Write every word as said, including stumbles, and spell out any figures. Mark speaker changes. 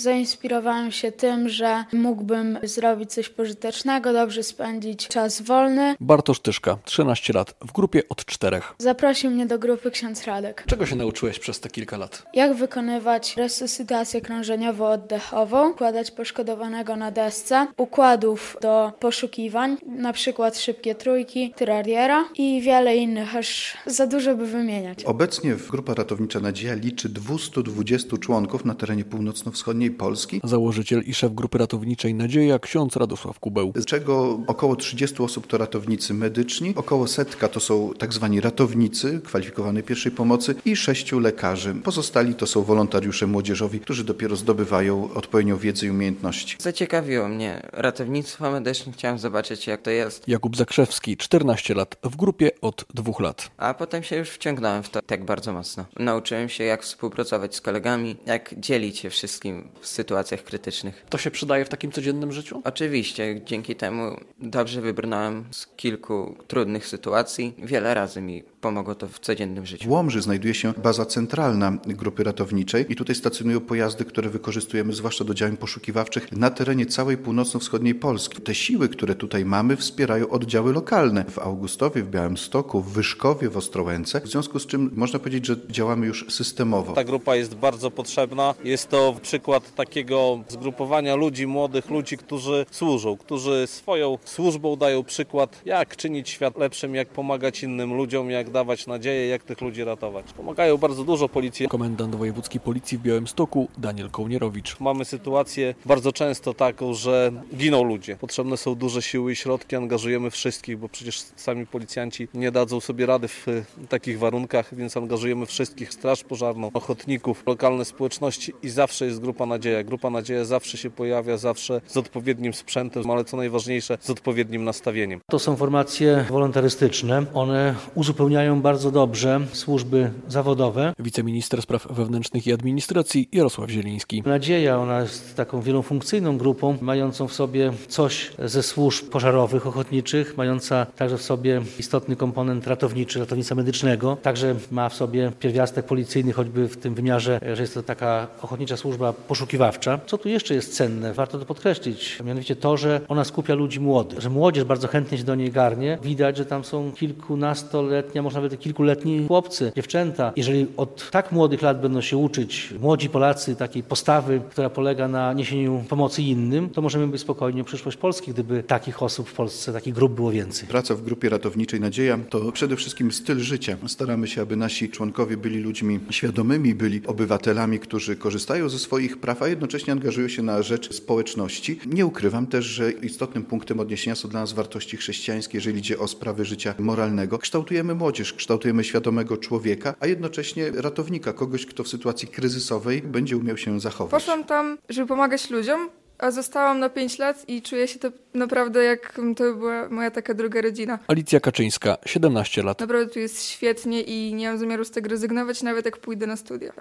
Speaker 1: Zainspirowałem się tym, że mógłbym zrobić coś pożytecznego, dobrze spędzić czas wolny.
Speaker 2: Bartosz Tyszka, trzynaście lat, w grupie od czterech.
Speaker 1: Zaprosił mnie do grupy ksiądz Radek.
Speaker 2: Czego się nauczyłeś przez te kilka lat?
Speaker 1: Jak wykonywać resuscytację krążeniowo-oddechową, układać poszkodowanego na desce, układów do poszukiwań, na przykład szybkie trójki, tyrariera i wiele innych, aż za dużo by wymieniać.
Speaker 3: Obecnie Grupa Ratownicza Nadzieja liczy dwieście dwadzieścia członków na terenie północno-wschodniej Polski.
Speaker 2: Założyciel i szef Grupy Ratowniczej Nadzieja, ksiądz Radosław Kubeł.
Speaker 3: Z czego około trzydzieści osób to ratownicy medyczni, około setka to są tak zwani ratownicy kwalifikowanej pierwszej pomocy i sześciu lekarzy. Pozostali to są wolontariusze młodzieżowi, którzy dopiero zdobywają odpowiednią wiedzę i umiejętności.
Speaker 4: Zaciekawiło mnie ratownictwo medyczne, chciałem zobaczyć jak to jest.
Speaker 2: Jakub Zakrzewski, czternaście lat, w grupie od dwóch lat.
Speaker 4: A potem się już wciągnąłem w to tak bardzo mocno. Nauczyłem się jak współpracować z kolegami, jak dzielić się wszystkim w sytuacjach krytycznych.
Speaker 2: To się przydaje w takim codziennym życiu?
Speaker 4: Oczywiście, dzięki temu dobrze wybrnąłem z kilku trudnych sytuacji. Wiele razy mi pomogło to w codziennym życiu.
Speaker 3: W Łomży znajduje się baza centralna Grupy Ratowniczej i tutaj stacjonują pojazdy, które wykorzystujemy zwłaszcza do działań poszukiwawczych na terenie całej północno-wschodniej Polski. Te siły, które tutaj mamy, wspierają oddziały lokalne w Augustowie, w Białymstoku, w Wyszkowie, w Ostrołęce, w związku z czym można powiedzieć, że działamy już systemowo.
Speaker 5: Ta grupa jest bardzo potrzebna. Jest to przykład takiego zgrupowania ludzi, młodych ludzi, którzy służą, którzy swoją służbą dają przykład, jak czynić świat lepszym, jak pomagać innym ludziom, jak dawać nadzieję, jak tych ludzi ratować. Pomagają bardzo dużo policji.
Speaker 2: Komendant wojewódzki policji w Białymstoku, Daniel Kołnierowicz.
Speaker 5: Mamy sytuację bardzo często taką, że giną ludzie. Potrzebne są duże siły i środki, angażujemy wszystkich, bo przecież sami policjanci nie dadzą sobie rady w takich warunkach, więc angażujemy wszystkich, straż pożarną, ochotników, lokalne społeczności i zawsze jest Grupa Nadzieja. Grupa Nadzieja zawsze się pojawia, zawsze z odpowiednim sprzętem, ale co najważniejsze, z odpowiednim nastawieniem.
Speaker 6: To są formacje wolontarystyczne. One uzupełniają bardzo dobrze służby zawodowe.
Speaker 2: Wiceminister spraw wewnętrznych i administracji Jarosław Zieliński.
Speaker 6: Nadzieja, ona jest taką wielofunkcyjną grupą, mającą w sobie coś ze służb pożarowych, ochotniczych, mająca także w sobie istotny komponent ratowniczy, ratownictwa medycznego. Także ma w sobie pierwiastek policyjny, choćby w tym wymiarze, że jest to taka ochotnicza służba poszukiwawcza. Co tu jeszcze jest cenne? Warto to podkreślić. Mianowicie to, że ona skupia ludzi młodych, że młodzież bardzo chętnie się do niej garnie. Widać, że tam są kilkunastoletnie, a może nawet kilkuletni chłopcy, dziewczęta. Jeżeli od tak młodych lat będą się uczyć młodzi Polacy takiej postawy, która polega na niesieniu pomocy innym, to możemy być spokojni o przyszłość Polski, gdyby takich osób w Polsce, takich grup było więcej.
Speaker 3: Praca w Grupie Ratowniczej Nadzieja to przede wszystkim styl życia. Staramy się, aby nasi członkowie byli ludźmi świadomymi, byli obywatelami, którzy korzystają ze swoich praw, a jednocześnie angażują się na rzecz społeczności. Nie ukrywam też, że istotnym punktem odniesienia są dla nas wartości chrześcijańskie, jeżeli idzie o sprawy życia moralnego. Kształtujemy młodzież, kształtujemy świadomego człowieka, a jednocześnie ratownika, kogoś, kto w sytuacji kryzysowej będzie umiał się zachować.
Speaker 7: Poszłam tam, żeby pomagać ludziom, a zostałam na pięć lat i czuję się to naprawdę jak to była moja taka druga rodzina.
Speaker 2: Alicja Kaczyńska, siedemnaście lat.
Speaker 7: Naprawdę tu jest świetnie i nie mam zamiaru z tego rezygnować, nawet jak pójdę na studia.